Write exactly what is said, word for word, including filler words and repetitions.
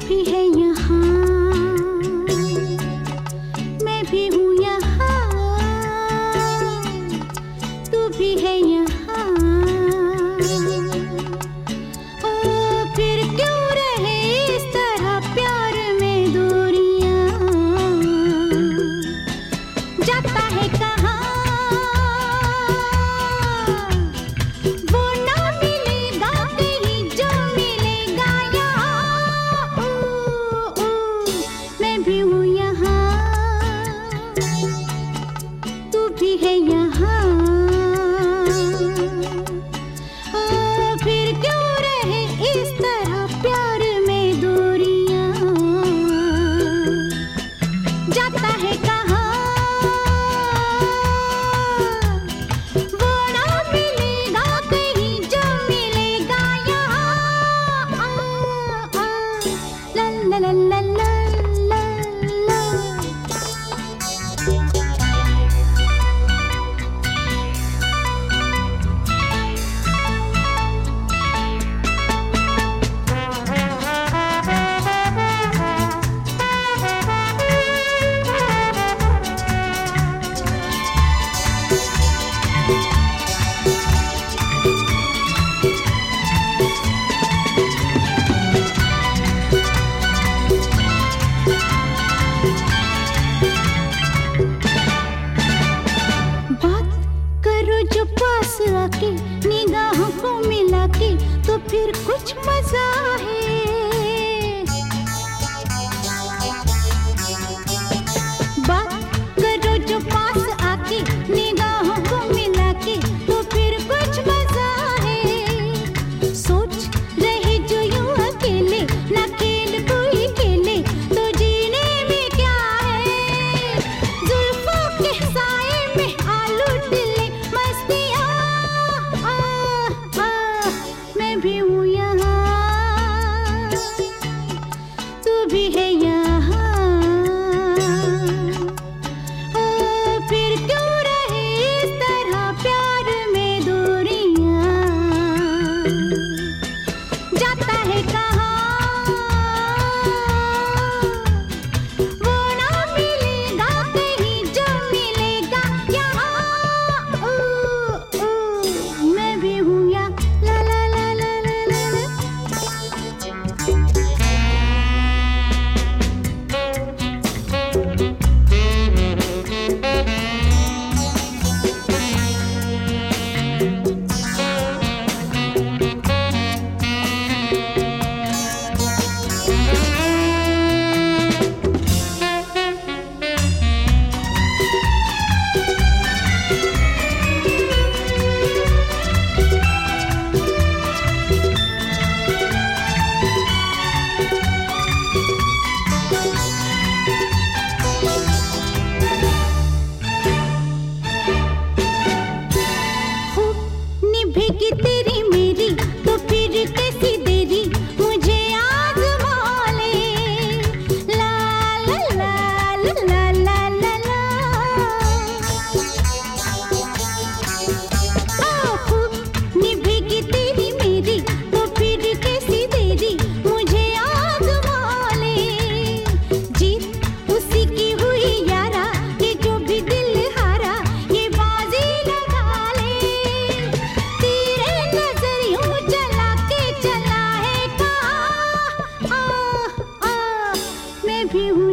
भी है यहाँ, मैं भी हूँ यहाँ, तू भी है यहाँ। ओ फिर क्यों रहे इस तरह प्यार में दूरियां, जाता है कहाँ वो ना मिलेगा कहीं जो मिलेगा यहाँ। ओ, ओ, मैं भी हूँ यहाँ, तू भी है यहाँ। ओ फिर क्यों रहे इस तरह प्यार में दूरियां, जाता है कहाँ वो ना मिलेगा कहीं जो मिलेगा यहाँ। आ, आ, ला ला ला ला ला ला ला। बात करो जो पास आके निगाहों को मिला के, तो फिर कुछ मजा है। बात करो जो पास आके निगाहों को मिला के, तो फिर कुछ मजा है। सोच रहे जो यूं अकेले ना खेल कोई खेले, तो जीने में क्या है। जुल्फों के साए में आलू टिले मस्तियाँ। आ, आ, मैं भी हूँ यहाँ, तू भी है यहाँ। ओ फिर क्यों रहे इस तरह प्यार में दूरियां, जाता है कहाँ वो ना मिलेगा कहीं जो मिलेगा यहाँ। ओ, ओ, मैं भी हूँ यहाँ, ला ला ला ला ला ला ला। खूब निभेगी तेरी मेरी, तो फिर कैसी देरी मुझे आज़मा ले। ला ला ला ला ला ला ला। आ, खूब निभेगी तेरी मेरी, तो फिर कैसी देरी मुझे आज़मा ले। जीत उसी की हुई यारा, ये जो भी दिल हारा ये बाजी लगा ले। तेरे नजरियों जला के चला है कहाँ। आ, आ, मैं भी हूँ